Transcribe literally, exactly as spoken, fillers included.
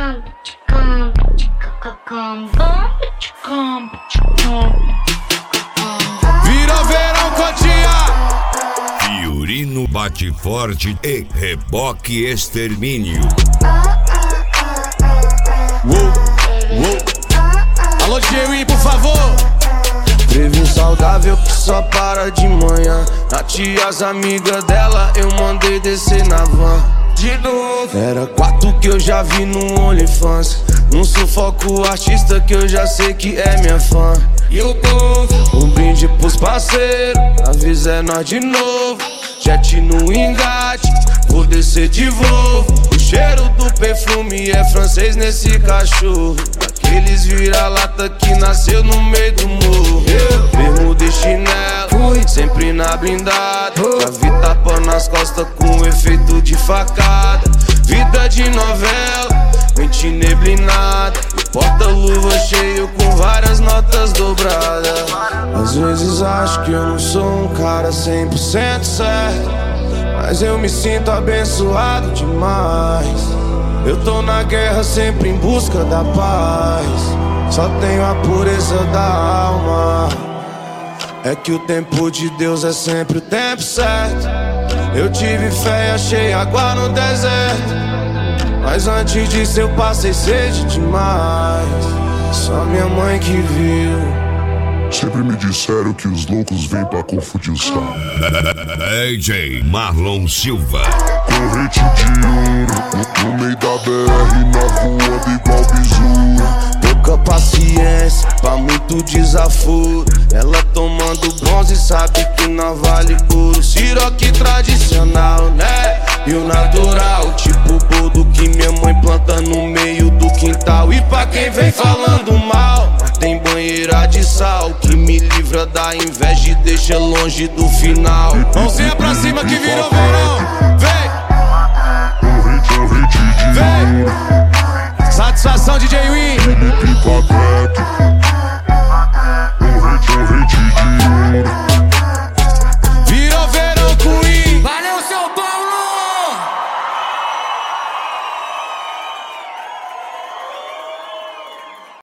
Vira verão Cotia, Fiorino bate forte e reboque extermínio. Uou, uou. Alô, Jerry, por favor. Teve um saudável que só para de manhã. Na tia, as amigas dela, eu mandei descer na van. De novo. Era quatro que eu já vi no OnlyFans. Num sufoco artista que eu já sei que é minha fã. E o povo, um brinde pros parceiros. Avisa é nós de novo. Jet no engate, vou descer de Volvo. O cheiro do perfume é francês nesse cachorro. Aqueles vira-lata que nasceu no meio do morro. Mesmo de chinelo, sempre na blindada. Já vi tapa nas costas com efeito de facada. Vida de novela, mente neblinada. Porta-luva cheio com várias notas dobradas. Às vezes acho que eu não sou um cara cem por cento certo, mas eu me sinto abençoado demais. Eu tô na guerra sempre em busca da paz. Só tenho a pureza da alma. É que o tempo de Deus é sempre o tempo certo. Eu tive fé e achei água no deserto, mas antes disso eu passei sede demais. Só minha mãe que viu. Sempre me disseram que os loucos vêm pra confundir os caras. D J Marlon Silva. Corrente de ouro no meio da B R, na voando igual besouro. Pouca paciência pra muito desaforo. Ela tomando bronze sabe que não vale ouro. Siroque tradicional, né? E o natural, tipo boldo que minha mãe planta no meio do quintal. E pra quem vem falando mal, tem banheira de sal que me livra da inveja e deixa longe do final. Mãozinha pra cima que virou verão. Vem, Corrente, corrente de vem. ouro.